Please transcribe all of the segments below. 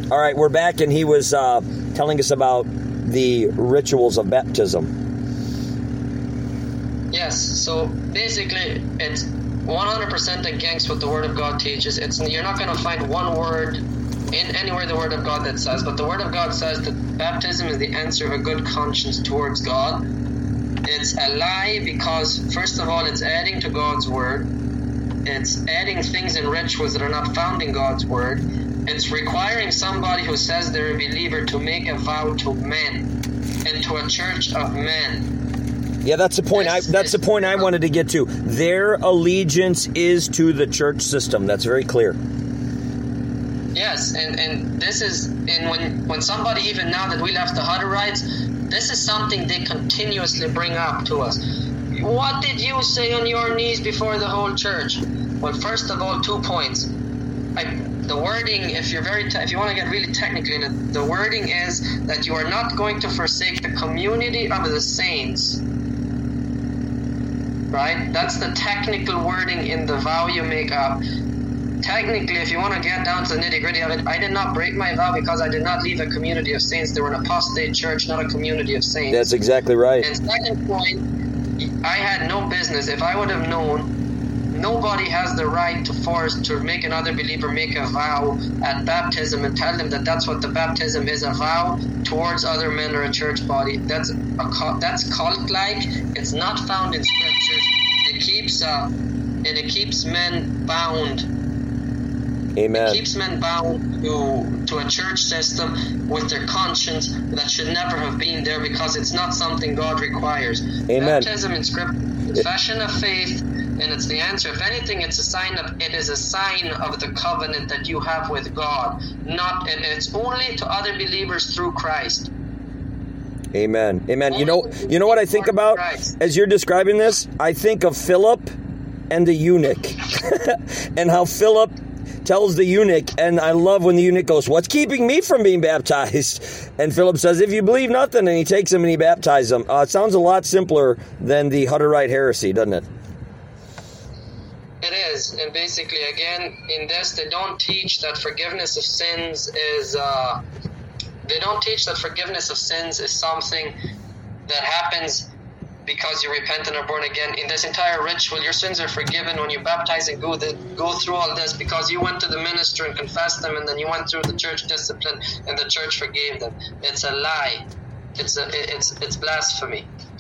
All right, we're back, and he was telling us about the rituals of baptism. Yes, so basically it's 100% against what the Word of God teaches. You're not going to find one word in anywhere the Word of God that says, but the Word of God says that baptism is the answer of a good conscience towards God. It's a lie because, first of all, it's adding to God's Word. It's adding things and rituals that are not found in God's Word. It's requiring somebody who says they're a believer to make a vow to men and to a church of men. Yeah, that's the point. That's the point I wanted to get to. Their allegiance is to the church system. That's very clear. Yes, and this is, and when somebody, even now that we left the Hutterites, this is something they continuously bring up to us. What did you say on your knees before the whole church? Well, first of all, 2 points. The wording, if you want to get really technical in it, the wording is that you are not going to forsake the community of the saints. Right? That's the technical wording in the vow you make up. Technically, if you want to get down to the nitty-gritty of it, I did not break my vow because I did not leave a community of saints. They were an apostate church, not a community of saints. That's exactly right. And second point, I had no business. If I would have known, nobody has the right to force to make another believer make a vow at baptism and tell them that that's what the baptism is, a vow towards other men or a church body. That's cult-like. It's not found in scriptures. It keeps men bound. Amen. It keeps men bound to a church system with their conscience that should never have been there because it's not something God requires. Amen. Baptism in scripture, confession of faith, and it's the answer. If anything, it is a sign of the covenant that you have with God. And it's only to other believers through Christ. Amen. Amen. You know what I think about as you're describing this? I think of Philip and the eunuch and how Philip tells the eunuch, and I love when the eunuch goes, "What's keeping me from being baptized?" And Philip says, "If you believe nothing," and he takes him and he baptizes him. It sounds a lot simpler than the Hutterite heresy, doesn't it? It is, and basically, again, in this, they don't teach that forgiveness of sins is. They don't teach that forgiveness of sins is something that happens because you repent and are born again. In this entire ritual, your sins are forgiven when you baptize and go through all this because you went to the minister and confessed them, and then you went through the church discipline and the church forgave them. It's a lie. It's blasphemy.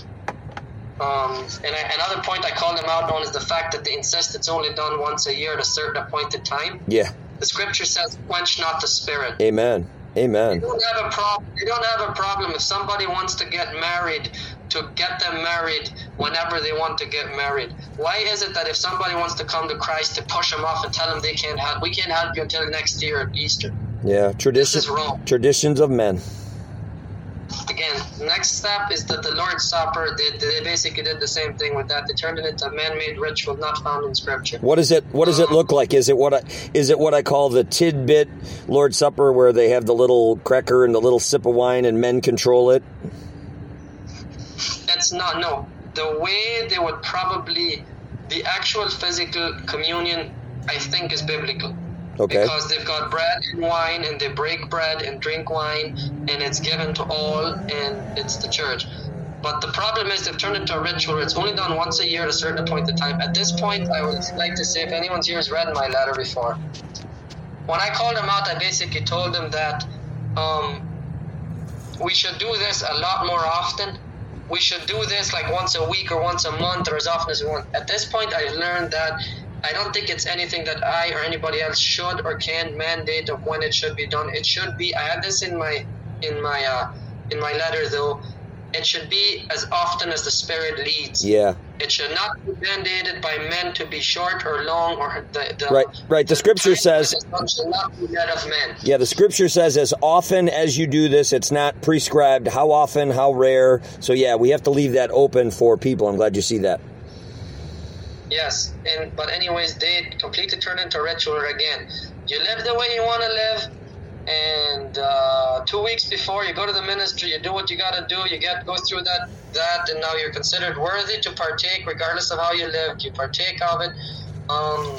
And another point I call them out on is the fact that they insist it's only done once a year at a certain appointed time. Yeah. The scripture says, "Quench not the spirit." Amen. Amen. They don't have a problem if somebody wants to get married, to get them married whenever they want to get married. Why is it that if somebody wants to come to Christ, to push them off and tell them we can't help you until next year at Easter? Yeah, this is wrong. Traditions of men. Again, next step is that the Lord's Supper, they basically did the same thing with that. They turned it into a man-made ritual not found in Scripture. What does it look like? Is it what I call the tidbit Lord's Supper, where they have the little cracker and the little sip of wine and men control it? It's not, no. The way they would probably, the actual physical communion, I think, is biblical. Okay. Because they've got bread and wine, and they break bread and drink wine, and it's given to all, and it's the church. But the problem is they've turned it into a ritual. It's only done once a year at a certain point in time. At this point, I would like to say, if anyone's here has read my letter before, when I called them out, I basically told them that we should do this a lot more often. We should do this like once a week or once a month or as often as we want. At this point, I've learned that I don't think it's anything that I or anybody else should or can mandate of when it should be done. It should be. I had this in my letter though. It should be as often as the Spirit leads. Yeah. It should not be mandated by men to be short or long, or right. The Scripture says should not be that of men. Yeah, the Scripture says as often as you do this. It's not prescribed how often, how rare. So yeah, we have to leave that open for people. I'm glad you see that. Yes, but anyways, they completely turn into a ritual again. You live the way you want to live, and 2 weeks before you go to the ministry, you do what you got to do. You go through that, and now you're considered worthy to partake, regardless of how you lived. You partake of it.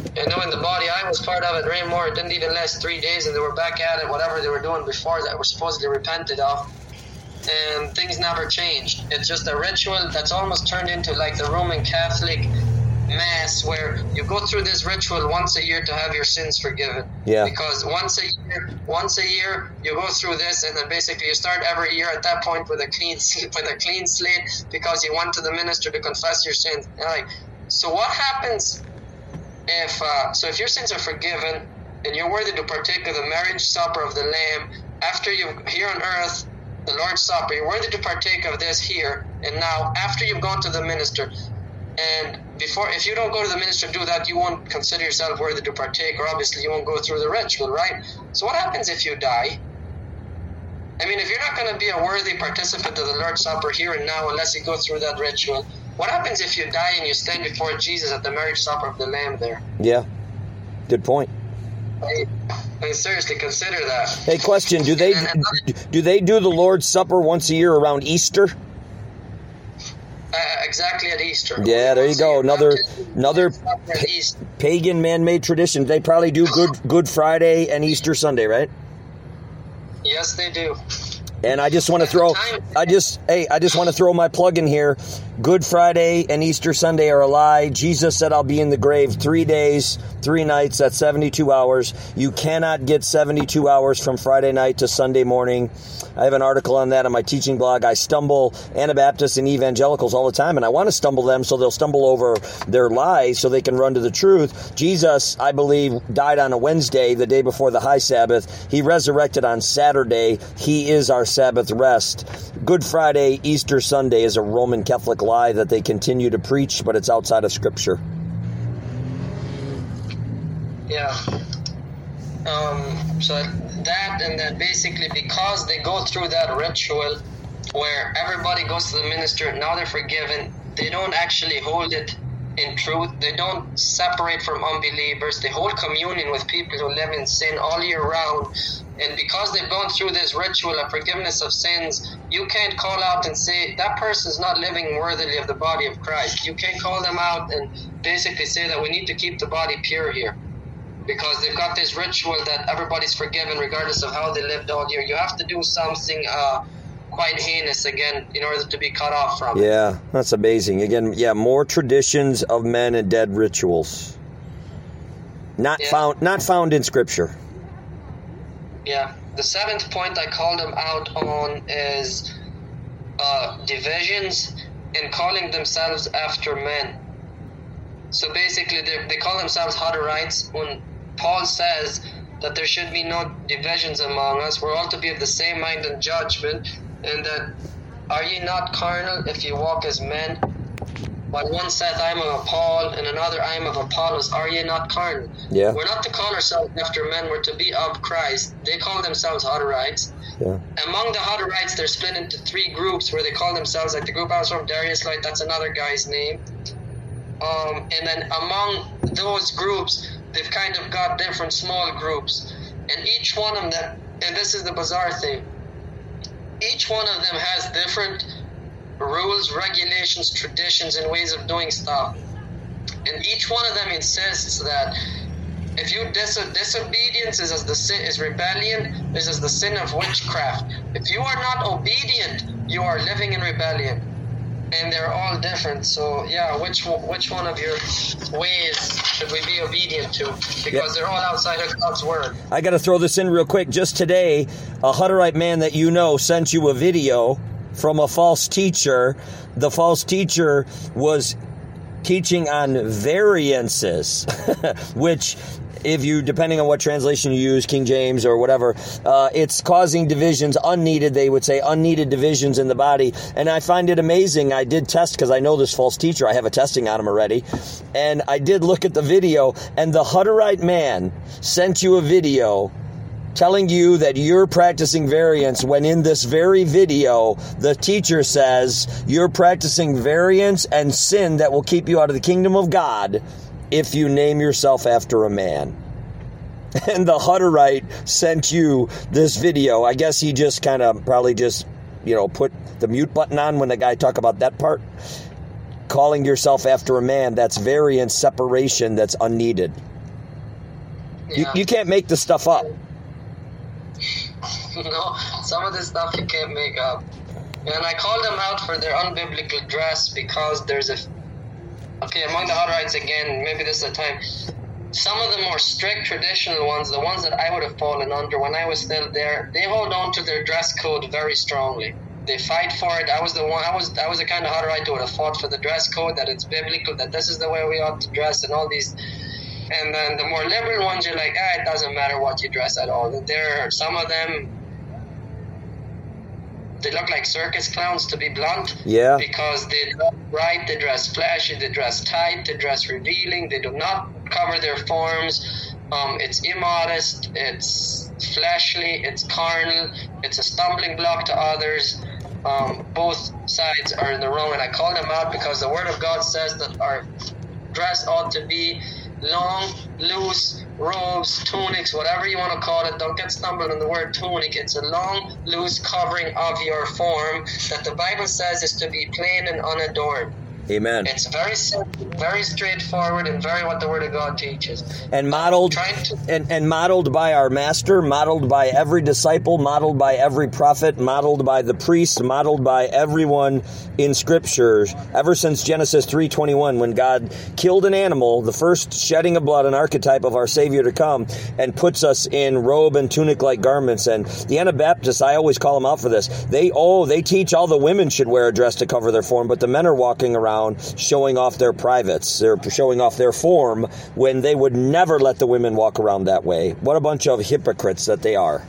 And knowing the body I was part of at Raymore, it didn't even last 3 days, and they were back at it, whatever they were doing before that were supposedly repented of. And things never changed. It's just a ritual that's almost turned into like the Roman Catholic Mass, where you go through this ritual once a year to have your sins forgiven. Yeah. Because once a year you go through this, and then basically you start every year at that point with a clean slate, because you went to the minister to confess your sins. And like, so what happens if your sins are forgiven and you're worthy to partake of the marriage supper of the Lamb after here on earth, the Lord's Supper, you're worthy to partake of this here and now after you've gone to the minister. And if you don't go to the minister to do that, you won't consider yourself worthy to partake, or obviously you won't go through the ritual, right? So what happens if you die? I mean, if you're not going to be a worthy participant of the Lord's Supper here and now unless you go through that ritual, what happens if you die and you stand before Jesus at the marriage supper of the Lamb there? Yeah, good point. I mean, seriously, consider that. Hey, question, do they do the Lord's Supper once a year around Easter? Exactly at Easter. Yeah, there you go. Another pagan man-made tradition. They probably do Good Friday and Easter Sunday, right? Yes, they do. And I just want to throw my plug in here. Good Friday and Easter Sunday are a lie. Jesus said I'll be in the grave 3 days, 3 nights. That's 72 hours. You cannot get 72 hours from Friday night to Sunday morning. I have an article on that on my teaching blog. I stumble Anabaptists and evangelicals all the time, and I want to stumble them so they'll stumble over their lies so they can run to the truth. Jesus, I believe, died on a Wednesday, the day before the high Sabbath. He resurrected on Saturday. He is our Sabbath rest. Good Friday, Easter Sunday is a Roman Catholic lie that they continue to preach, but it's outside of Scripture. Yeah. So that, and then basically because they go through that ritual where everybody goes to the minister, now they're forgiven, they don't actually hold it in truth. They don't separate from unbelievers. They hold communion with people who live in sin all year round. And because they've gone through this ritual of forgiveness of sins, you can't call out and say, that person's not living worthily of the body of Christ. You can't call them out and basically say that we need to keep the body pure here, because they've got this ritual that everybody's forgiven regardless of how they lived all year. You have to do something quite heinous again in order to be cut off from it. Yeah, that's amazing. Again, more traditions of men and dead rituals. Not found in Scripture. Yeah. The seventh point I called them out on is divisions and calling themselves after men. So basically, they call themselves Hutterites. When Paul says that there should be no divisions among us, we're all to be of the same mind and judgment, and that, are ye not carnal if you walk as men? While one saith, I am of Paul, and another, I am of Apollos, are ye not carnal? Yeah. We're not to call ourselves after men, we're to be of Christ. They call themselves Hutterites. Yeah. Among the Hutterites, they're split into 3 groups where they call themselves, like the group I was from, Darius Light, that's another guy's name. And then among those groups, they've kind of got different small groups. And each one of them, and this is the bizarre thing, each one of them has different rules, regulations, traditions, and ways of doing stuff. And each one of them insists that if you disobedience is rebellion, this is the sin of witchcraft. If you are not obedient, you are living in rebellion. And they're all different. So yeah, which one of your ways should we be obedient to? Because they're all outside of God's word. I got to throw this in real quick. Just today, a Hutterite man that you know sent you a video from a false teacher. The false teacher was teaching on variances, which, if you, depending on what translation you use, King James or whatever, it's causing divisions, unneeded, they would say, unneeded divisions in the body. And I find it amazing. I did test, because I know this false teacher. I have a testing on him already. And I did look at the video, and the Hutterite man sent you a video telling you that you're practicing variance, when in this very video, the teacher says you're practicing variance and sin that will keep you out of the kingdom of God if you name yourself after a man. And the Hutterite sent you this video. I guess he just kind of probably just, put the mute button on when the guy talked about that part. Calling yourself after a man, that's variance, separation, that's unneeded. You can't make this stuff up. No, some of this stuff you can't make up. And I called them out for their unbiblical dress because there's among the Hutterites again, maybe this is the time, some of the more strict traditional ones, the ones that I would have fallen under when I was still there, they hold on to their dress code very strongly. They fight for it. I was the kind of Hutterite who would have fought for the dress code, that it's biblical, that this is the way we ought to dress and all these. And then the more liberal ones, you're like, it doesn't matter what you dress at all. There are some of them, they look like circus clowns, to be blunt. Yeah. Because they dress bright, they dress flashy, they dress tight, they dress revealing, they do not cover their forms. It's immodest, it's fleshly, it's carnal, it's a stumbling block to others. Both sides are in the wrong, and I call them out because the Word of God says that our dress ought to be long, loose robes, tunics, whatever you want to call it. Don't get stumbled on the word tunic. It's a long, loose covering of your form that the Bible says is to be plain and unadorned. Amen. It's very simple, very straightforward, and very what the Word of God teaches. And modeled, and modeled by our Master, modeled by every disciple, modeled by every prophet, modeled by the priests, modeled by everyone in Scripture. Ever since Genesis 3:21, when God killed an animal, the first shedding of blood, an archetype of our Savior to come, and puts us in robe and tunic-like garments. And the Anabaptists, I always call them out for this. They teach all the women should wear a dress to cover their form, but the men are walking around showing off their privates. They're showing off their form when they would never let the women walk around that way. What a bunch of hypocrites that they are.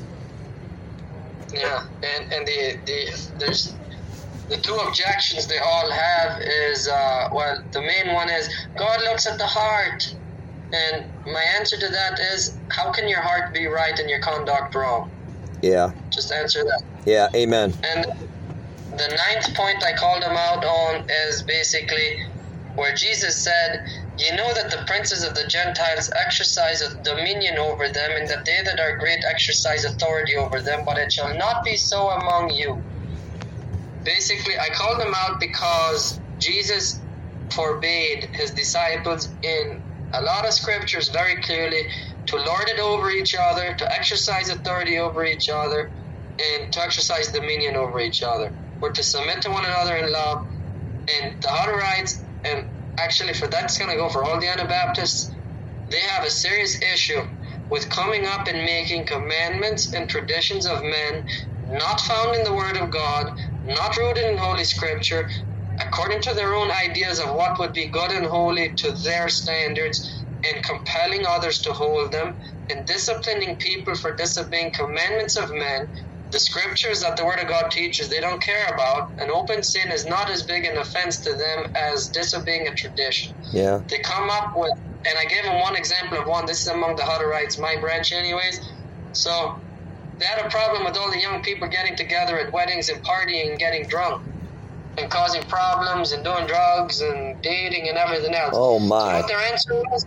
Yeah, and there's the two objections they all have is, the main one is, God looks at the heart. And my answer to that is, how can your heart be right and your conduct wrong? Yeah. Just answer that. Yeah, amen. And the ninth point I called them out on is basically where Jesus said, you know that the princes of the Gentiles exercise dominion over them, and that they that are great exercise authority over them, but it shall not be so among you. Basically, I called them out because Jesus forbade his disciples in a lot of scriptures very clearly to lord it over each other, to exercise authority over each other, and to exercise dominion over each other. We're to submit to one another in love. And the Hutterites, and actually that's going to go for all the Anabaptists, they have a serious issue with coming up and making commandments and traditions of men not found in the Word of God, not rooted in Holy Scripture, according to their own ideas of what would be good and holy to their standards, and compelling others to hold them, and disciplining people for disobeying commandments of men. The scriptures that the Word of God teaches, they don't care about. An open sin is not as big an offense to them as disobeying a tradition. Yeah. They come up with, and I gave them one example of one. This is among the Hutterites, my branch anyways. So they had a problem with all the young people getting together at weddings and partying and getting drunk and causing problems and doing drugs and dating and everything else. Oh, my. You know what their answer was?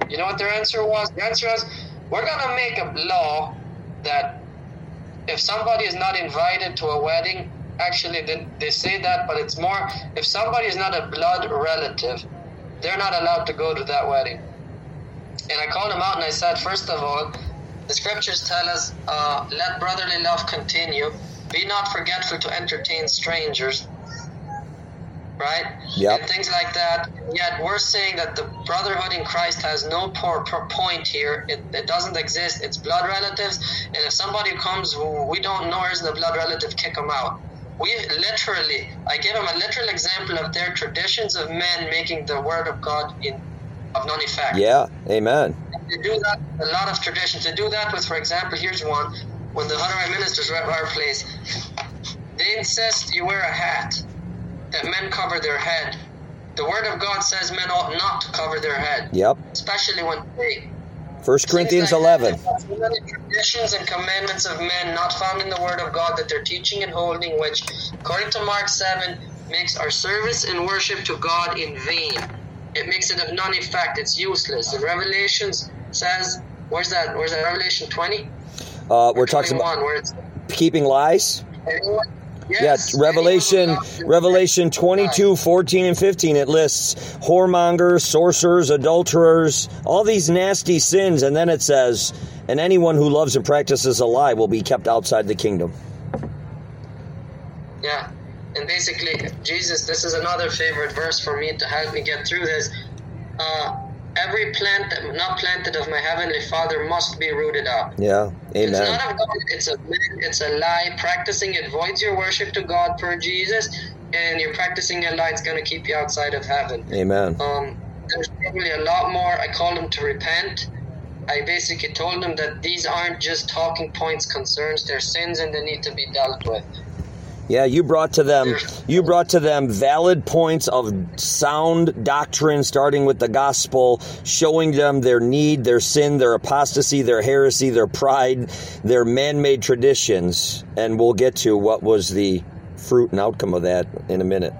The answer was, we're going to make a law that if somebody is not invited to a wedding, actually they say that, but it's more, if somebody is not a blood relative, they're not allowed to go to that wedding. And I called them out and I said, first of all, the scriptures tell us, let brotherly love continue, be not forgetful to entertain strangers, right? Yep. And things like that. Yet we're saying that the brotherhood in Christ has no point here. It doesn't exist. It's blood relatives. And if somebody comes who we don't know isn't a blood relative, kick them out. I give them a literal example of their traditions of men making the Word of God of none effect. Yeah, amen. They do that, a lot of traditions. They do that with, for example, here's one. When the Hutterite ministers were at our place, they insist you wear a hat, that men cover their head. The Word of God says men ought not to cover their head. Yep. Especially when praying. 1 Corinthians 11. So many traditions and commandments of men not found in the Word of God that they're teaching and holding, which, according to Mark 7, makes our service and worship to God in vain. It makes it of none effect. It's useless. And Revelations says, where's that? Revelation 20? We're talking about where it's keeping lies. Yes, Revelation 22, 14, and 15, it lists whoremongers, sorcerers, adulterers, all these nasty sins, and then it says, and anyone who loves and practices a lie will be kept outside the kingdom. Yeah, and basically, Jesus, this is another favorite verse for me to help me get through this. Every plant that not planted of my heavenly Father must be rooted up. Yeah, amen. It's not of God, it's a lie. Practicing it voids your worship to God per Jesus, and you're practicing a lie, it's going to keep you outside of heaven. Amen. There's probably a lot more. I called them to repent. I basically told them that these aren't just talking points concerns, they're sins and they need to be dealt with. Yeah, you brought to them valid points of sound doctrine, starting with the gospel, showing them their need, their sin, their apostasy, their heresy, their pride, their man-made traditions. And we'll get to what was the fruit and outcome of that in a minute.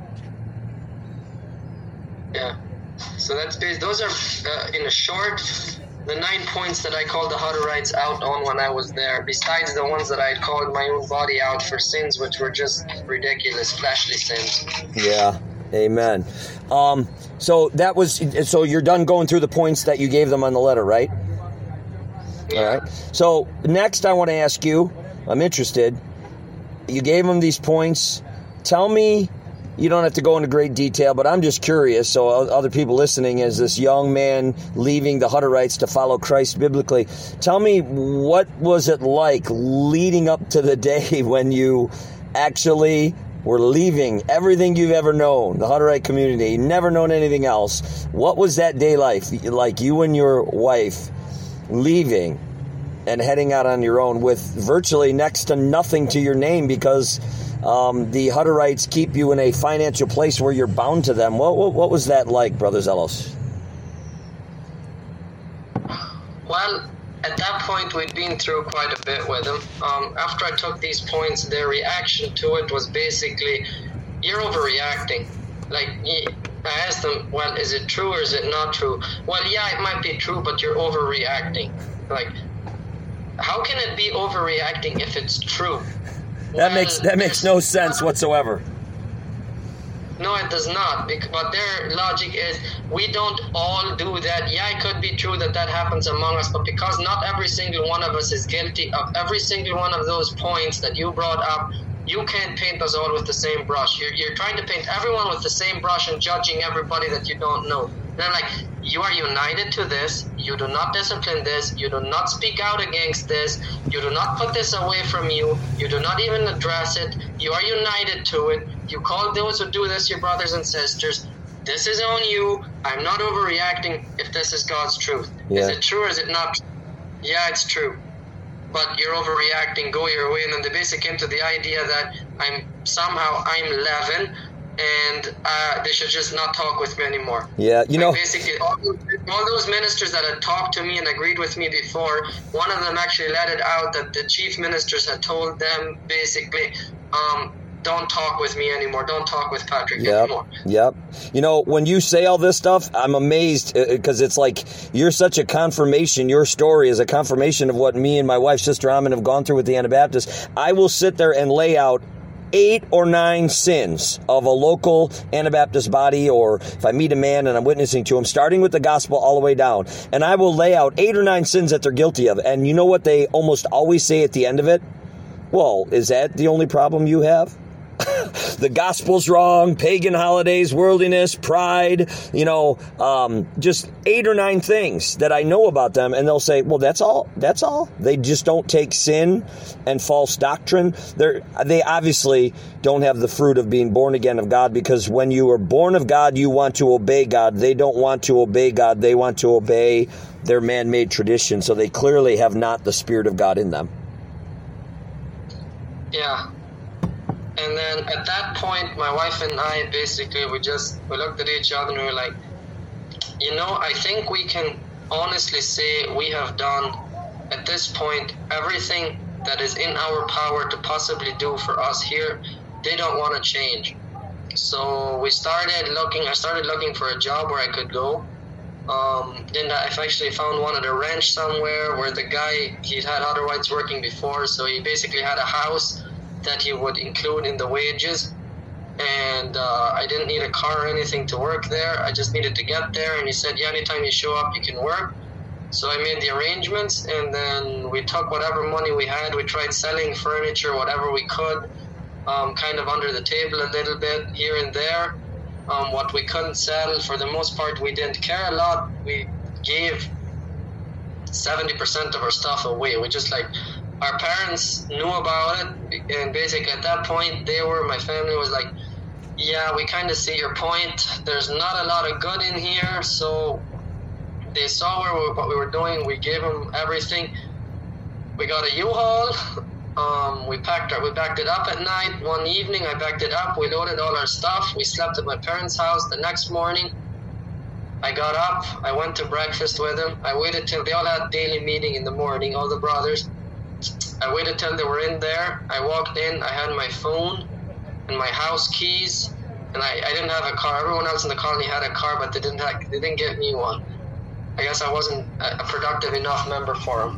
Yeah. So those are, in a short, the 9 points that I called the Hutterites out on when I was there, besides the ones that I had called my own body out for sins, which were just ridiculous, fleshly sins. Yeah, amen. So you're done going through the points that you gave them on the letter, right? Yeah. All right. So next I want to ask you, I'm interested, you gave them these points. Tell me, you don't have to go into great detail, but I'm just curious, so other people listening, as this young man leaving the Hutterites to follow Christ biblically, tell me, what was it like leading up to the day when you actually were leaving everything you've ever known, the Hutterite community, never known anything else? What was that day like you and your wife leaving and heading out on your own with virtually next to nothing to your name because the Hutterites keep you in a financial place where you're bound to them? What was that like, Brother Zelos? Well, at that point, we'd been through quite a bit with them. After I took these points, their reaction to it was basically, you're overreacting. Like, I asked them, well, is it true or is it not true? Well, yeah, it might be true, but you're overreacting. Like, how can it be overreacting if it's true? That makes no sense whatsoever. No, it does not. But their logic is, we don't all do that. Yeah, it could be true that happens among us, but because not every single one of us is guilty of every single one of those points that you brought up, you can't paint us all with the same brush. You're trying to paint everyone with the same brush and judging everybody that you don't know. And I'm like, you are united to this. You do not discipline this. You do not speak out against this. You do not put this away from you. You do not even address it. You are united to it. You call those who do this your brothers and sisters. This is on you. I'm not overreacting if this is God's truth. Yeah. Is it true or is it not? Yeah, it's true. But you're overreacting, go your way. And then they basically came to the idea that I'm leaven, and they should just not talk with me anymore. Yeah, basically, all those ministers that had talked to me and agreed with me before, one of them actually let it out that the chief ministers had told them, basically, don't talk with me anymore. Don't talk with Patrick anymore. Yep. When you say all this stuff, I'm amazed because it's like you're such a confirmation. Your story is a confirmation of what me and my wife, Sister Amin, have gone through with the Anabaptists. I will sit there and lay out 8 or 9 sins of a local Anabaptist body, or if I meet a man and I'm witnessing to him, starting with the gospel all the way down, and I will lay out 8 or 9 sins that they're guilty of. And you know what they almost always say at the end of it? Well, is that the only problem you have? The gospel's wrong, pagan holidays, worldliness, pride, just 8 or 9 things that I know about them. And they'll say, well, that's all. They just don't take sin and false doctrine. They obviously don't have the fruit of being born again of God, because when you are born of God, you want to obey God. They don't want to obey God. They want to obey their man-made tradition. So they clearly have not the Spirit of God in them. Yeah. And then at that point, my wife and I basically, we looked at each other and we were like, I think we can honestly say we have done at this point everything that is in our power to possibly do for us here. They don't want to change. So I started looking for a job where I could go. Then I've actually found one at a ranch somewhere where the guy, he'd had Hutterites working before, so he basically had a house that he would include in the wages. And I didn't need a car or anything to work there. I just needed to get there. And he said, yeah, anytime you show up, you can work. So I made the arrangements, and then we took whatever money we had. We tried selling furniture, whatever we could, kind of under the table a little bit here and there. What we couldn't sell, for the most part, we didn't care a lot. We gave 70% of our stuff away. We just our parents knew about it, and basically at that point, my family was like, yeah, we kind of see your point. There's not a lot of good in here, so they saw what we were doing. We gave them everything. We got a U-Haul. We backed it up at night. One evening, I backed it up. We loaded all our stuff. We slept at my parents' house. The next morning, I got up. I went to breakfast with them. I waited till they all had daily meeting in the morning, all the brothers. I waited till they were in there. I walked in. I had my phone and my house keys, and I didn't have a car. Everyone else in the colony had a car, but they didn't get me one. I guess I wasn't a productive enough member for them.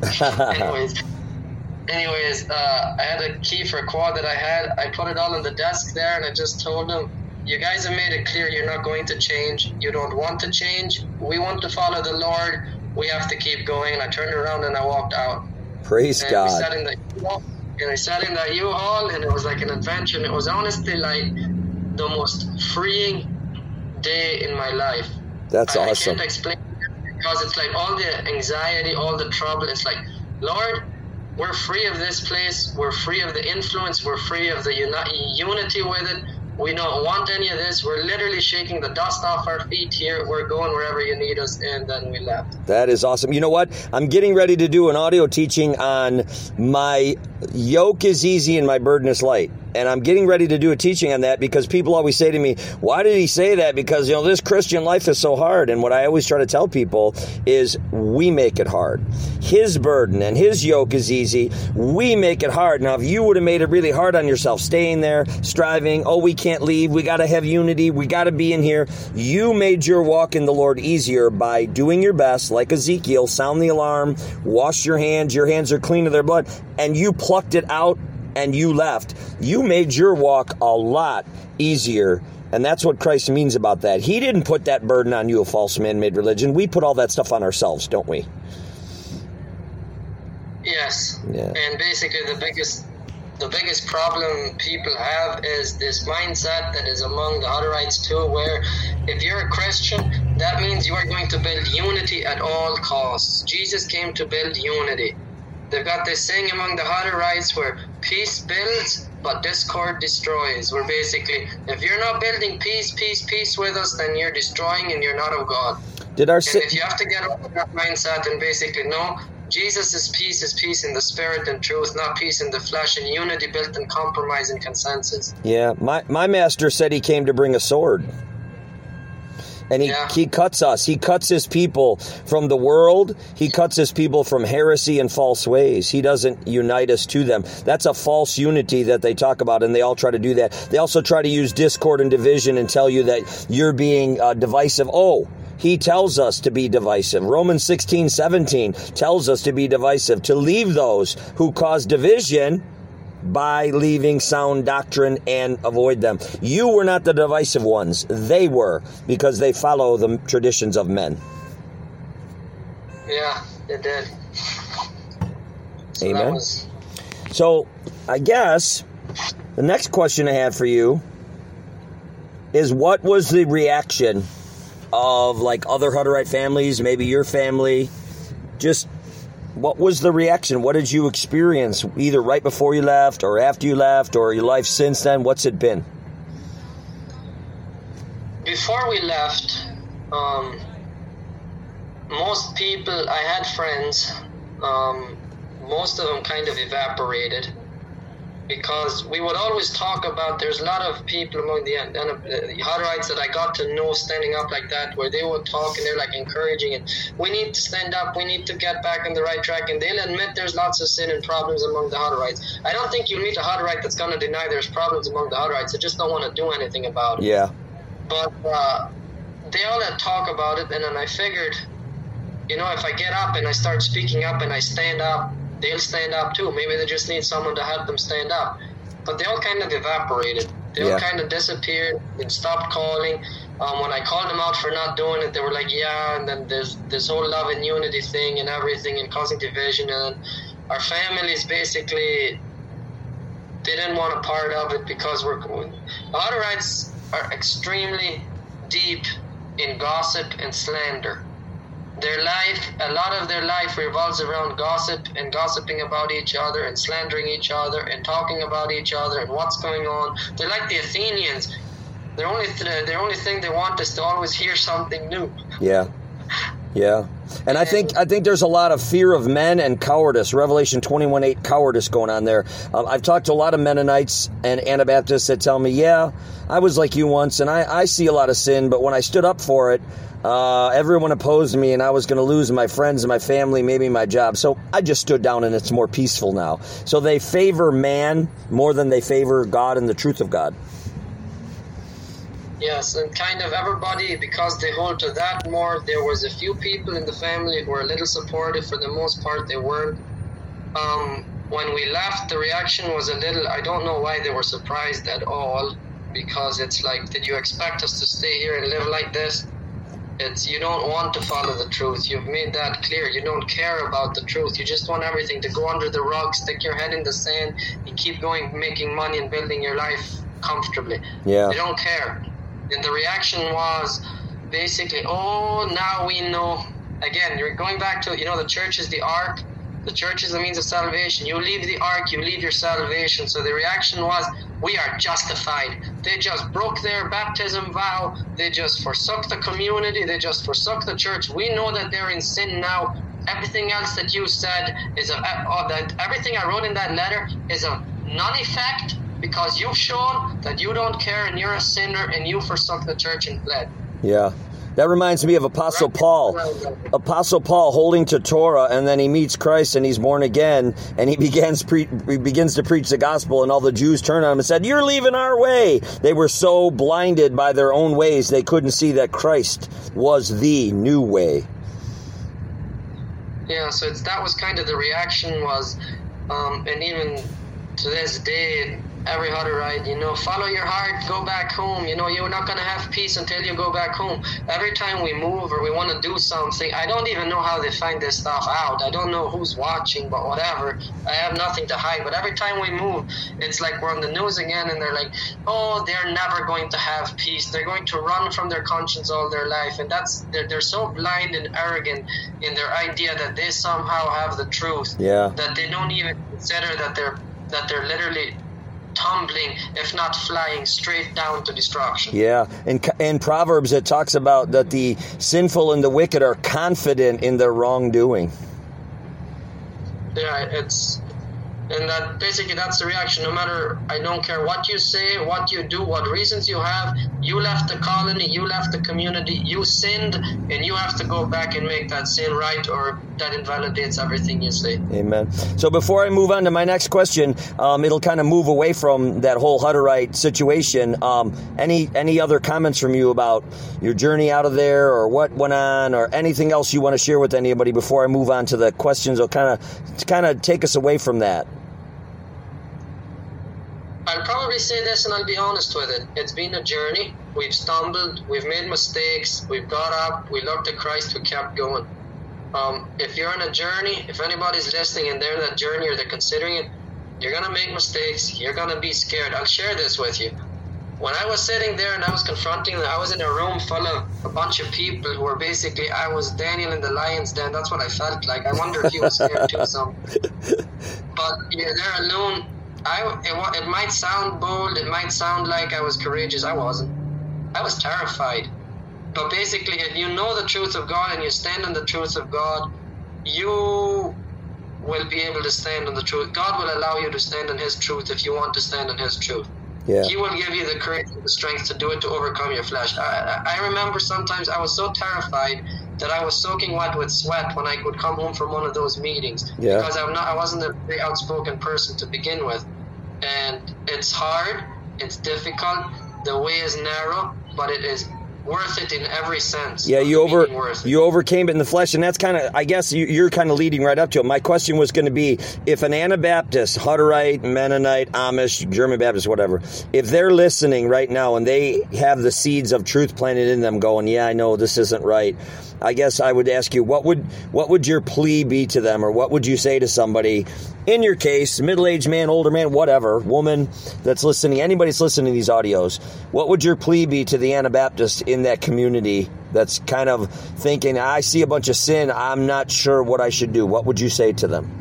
Anyways, I had a key for a quad that I had. I put it all on the desk there, and I just told them, you guys have made it clear you're not going to change. You don't want to change. We want to follow the Lord. We have to keep going. And I turned around and I walked out. Praise God. I sat in that U-Haul, and it was like an adventure. And it was honestly like the most freeing day in my life. That's awesome. I can't explain it, because it's like all the anxiety, all the trouble. It's like, Lord, we're free of this place. We're free of the influence. We're free of the unity with it. We don't want any of this. We're literally shaking the dust off our feet here. We're going wherever you need us, and then we left. That is awesome. You know what? I'm getting ready to do an audio teaching on my yoke is easy and my burden is light. And I'm getting ready to do a teaching on that, because people always say to me, why did he say that? Because, this Christian life is so hard. And what I always try to tell people is we make it hard. His burden and his yoke is easy. We make it hard. Now, if you would have made it really hard on yourself, staying there, striving, we can't leave, we got to have unity, we got to be in here. You made your walk in the Lord easier by doing your best, like Ezekiel, sound the alarm, wash your hands are clean of their blood, and you plucked it out and you left. You made your walk a lot easier. And that's what Christ means about that. He didn't put that burden on you, a false man-made religion. We put all that stuff on ourselves, don't we? Yes. Yeah. And basically the biggest problem people have is this mindset that is among the Hutterites too, where if you're a Christian, that means you are going to build unity at all costs. Jesus came to build unity. They've got this saying among the Hutterites where peace builds, but discord destroys. Where basically, if you're not building peace with us, then you're destroying and you're not of God. And if you have to get over that mindset and basically know Jesus' peace is peace in the spirit and truth, not peace in the flesh, and unity built in compromise and consensus. Yeah, my master said he came to bring a sword. And he cuts us. He cuts his people from the world. He cuts his people from heresy and false ways. He doesn't unite us to them. That's a false unity that they talk about, and they all try to do that. They also try to use discord and division and tell you that you're being divisive. He tells us to be divisive. Romans 16:17 tells us to be divisive, to leave those who cause division by leaving sound doctrine and avoid them. You were not the divisive ones. They were, because they follow the traditions of men. Yeah, they did. So Amen. So I guess the next question I have for you is, what was the reaction of other Hutterite families, maybe your family? Just what was the reaction? What did you experience, either right before you left or after you left, or your life since then? What's it been? Before we left, most people, I had friends, most of them kind of evaporated, because we would always talk about, there's a lot of people among the Hutterites that I got to know standing up like that, where they would talk and they're encouraging it. We need to stand up, we need to get back on the right track, and they'll admit there's lots of sin and problems among the Hutterites. I don't think you'll meet a Hutterite that's going to deny there's problems among the Hutterites. They just don't want to do anything about it. Yeah. But they all had talk about it, and then I figured, if I get up and I start speaking up and I stand up, they'll stand up too. Maybe they just need someone to help them stand up. but they all kind of evaporated. They all kind of disappeared. They stopped calling. When I called them out for not doing it, they were like, yeah, and then there's this whole love and unity thing and everything and causing division. And our families basically didn't want a part of it because Hutterites are extremely deep in gossip and slander. A lot of their life revolves around gossip and gossiping about each other and slandering each other and talking about each other and what's going on. They're like the Athenians. Their only thing they want is to always hear something new. Yeah. And I think there's a lot of fear of men and cowardice. Revelation 21:8 cowardice going on there. I've talked to a lot of Mennonites and Anabaptists that tell me, yeah, I was like you once, and I see a lot of sin, but when I stood up for it, everyone opposed me, and I was going to lose my friends and my family, maybe my job. So I just stood down, and it's more peaceful now. So they favor man more than they favor God and the truth of God. Yes, and kind of everybody, because they hold to that more, there was a few people in the family who were a little supportive. For the most part, they weren't. When we left, the reaction was a little, I don't know why they were surprised at all, because it's like, did you expect us to stay here and live like this? You don't want to follow the truth. You've made that clear. You don't care about the truth. You just want everything to go under the rug, stick your head in the sand, and keep going, making money and building your life comfortably. Yeah. You don't care. And the reaction was basically, oh, now we know. Again, you're going back to, the church is the ark. The church is the means of salvation. You leave the ark, you leave your salvation. So the reaction was, we are justified. They just broke their baptism vow. They just forsook the community. They just forsook the church. We know that they're in sin now. Everything else that you said everything I wrote in that letter is of non-effect, because you've shown that you don't care and you're a sinner and you forsook the church and fled. Yeah. That reminds me of Apostle Paul. Apostle Paul holding to Torah, and then he meets Christ and he's born again, and he begins to preach the gospel, and all the Jews turned on him and said, "You're leaving our way." They were so blinded by their own ways, they couldn't see that Christ was the new way. Yeah, so that was kind of the reaction was, and even to this day, every Hutterite, follow your heart, go back home. You're not going to have peace until you go back home. Every time we move or we want to do something, I don't even know how they find this stuff out. I don't know who's watching, but whatever. I have nothing to hide. But every time we move, it's like we're on the news again, and they're like, oh, they're never going to have peace. They're going to run from their conscience all their life. And they're so blind and arrogant in their idea that they somehow have the truth, that they don't even consider that they're literally tumbling, if not flying, straight down to destruction. Yeah, in Proverbs it talks about that the sinful and the wicked are confident in their wrongdoing. Yeah, and that basically that's the reaction. No matter, I don't care what you say, what you do, what reasons you have, you left the colony, you left the community, you sinned, and you have to go back and make that sin right, or that invalidates everything you say. Amen. So before I move on to my next question, it'll kind of move away from that whole Hutterite situation. Any other comments from you about your journey out of there, or what went on, or anything else you want to share with anybody before I move on to the questions? Will kind of take us away from that. I'll probably say this, and I'll be honest with it. It's been a journey. We've stumbled. We've made mistakes. We've got up. We looked at Christ. We kept going. If you're on a journey, if anybody's listening and they're in that journey or they're considering it, you're going to make mistakes. You're going to be scared. I'll share this with you. When I was sitting there and I was confronting them, I was in a room full of a bunch of people who were basically, I was Daniel in the lion's den. That's what I felt like. I wonder if he was scared too. But you're there alone. It might sound bold, it might sound like I was courageous. I wasn't. I was terrified. But basically, if you know the truth of God and you stand on the truth of God, you will be able to stand on the truth. God will allow you to stand on His truth if you want to stand on His truth. Yeah. He will give you the courage and the strength to do it, to overcome your flesh. I remember sometimes I was so terrified that I was soaking wet with sweat when I would come home from one of those meetings. Yeah. Because I wasn't a very outspoken person to begin with. And it's hard, it's difficult, the way is narrow, but it is worth it in every sense. Yeah, you overcame it in the flesh, and that's kind of, I guess you're kind of leading right up to it. My question was going to be, if an Anabaptist, Hutterite, Mennonite, Amish, German Baptist, whatever, if they're listening right now and they have the seeds of truth planted in them going, yeah, I know this isn't right, I guess I would ask you, what would your plea be to them, or what would you say to somebody, in your case, middle-aged man, older man, whatever, woman that's listening, anybody that's listening to these audios, what would your plea be to the Anabaptist in that community that's kind of thinking, I see a bunch of sin, I'm not sure what I should do? What would you say to them?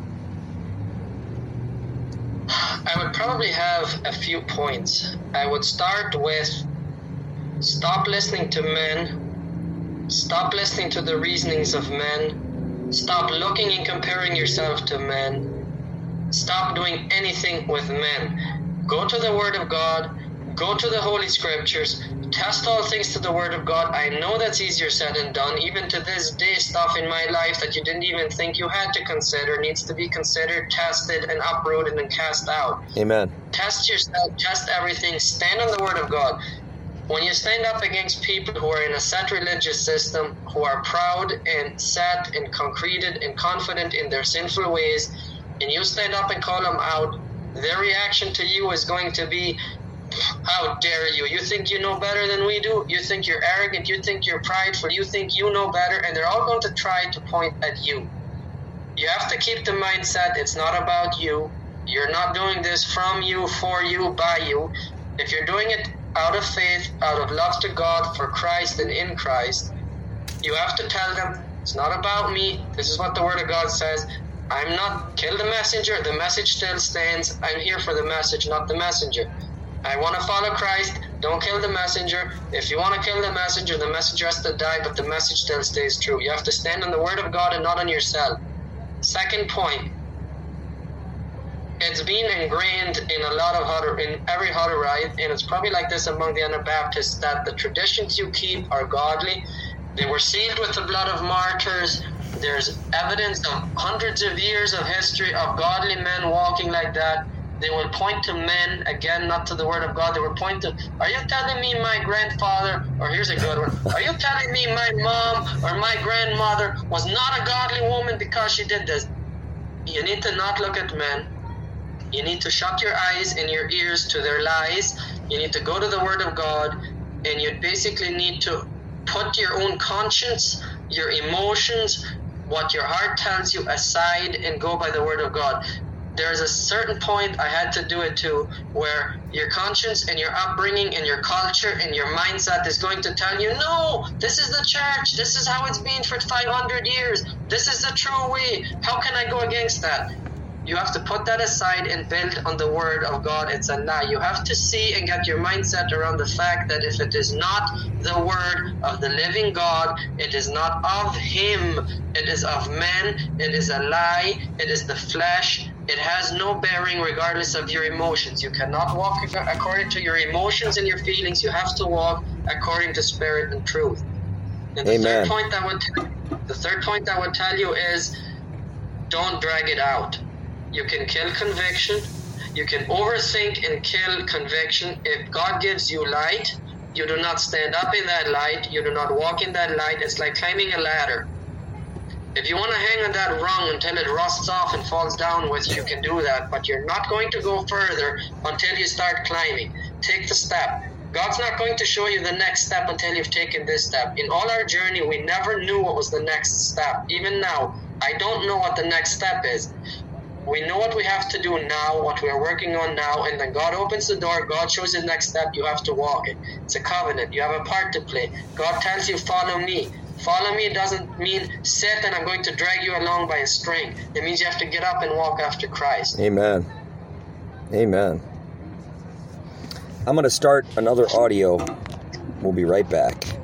I would probably have a few points. I would start with, stop listening to men. Stop listening to the reasonings of men. Stop looking and comparing yourself to men. Stop doing anything with men. Go to the Word of God. Go to the Holy Scriptures. Test all things to the Word of God. I know that's easier said than done. Even to this day, stuff in my life that you didn't even think you had to consider needs to be considered, tested, and uprooted and cast out. Amen. Test yourself. Test everything. Stand on the Word of God. When you stand up against people who are in a set religious system, who are proud and set and concreted and confident in their sinful ways, and you stand up and call them out, their reaction to you is going to be, how dare you? You think you know better than we do? You think you're arrogant? You think you're prideful? You think you know better? And they're all going to try to point at you. You have to keep the mindset, it's not about you. You're not doing this from you, for you, by you. If you're doing it out of faith, out of love to God, for Christ and in Christ, you have to tell them, it's not about me. This is what the Word of God says. I'm not, kill the messenger. The message still stands. I'm here for the message, not the messenger. I want to follow Christ. Don't kill the messenger. If you want to kill the messenger has to die, but the message still stays true. You have to stand on the Word of God and not on yourself. Second point, it's been ingrained in every Hutterite, and it's probably like this among the Anabaptists, that the traditions you keep are godly. They were sealed with the blood of martyrs. There's evidence of hundreds of years of history of godly men walking like that. They will point to men, again, not to the Word of God. They will point to, are you telling me my grandfather, or here's a good one, are you telling me my mom or my grandmother was not a godly woman because she did this? You need to not look at men. You need to shut your eyes and your ears to their lies. You need to go to the Word of God, and you basically need to put your own conscience, your emotions, what your heart tells you aside, and go by the Word of God. There's a certain point, I had to do it too, where your conscience and your upbringing and your culture and your mindset is going to tell you, no, this is the church, this is how it's been for 500 years, this is the true way, how can I go against that? You have to put that aside and build on the Word of God. It's a lie. You have to see and get your mindset around the fact that if it is not the Word of the living God, it is not of Him, it is of men, it is a lie, it is the flesh. It has no bearing regardless of your emotions. You cannot walk according to your emotions and your feelings. You have to walk according to spirit and truth. And the third point I would tell you is, don't drag it out. You can kill conviction. You can overthink and kill conviction. If God gives you light, you do not stand up in that light. You do not walk in that light. It's like climbing a ladder. If you want to hang on that rung until it rusts off and falls down with you, you can do that. But you're not going to go further until you start climbing. Take the step. God's not going to show you the next step until you've taken this step. In all our journey, we never knew what was the next step. Even now, I don't know what the next step is. We know what we have to do now, what we are working on now, and then God opens the door, God shows you the next step, you have to walk it. It's a covenant, you have a part to play. God tells you, follow me. Follow me doesn't mean sit and I'm going to drag you along by a string. It means you have to get up and walk after Christ. Amen. Amen. I'm going to start another audio. We'll be right back.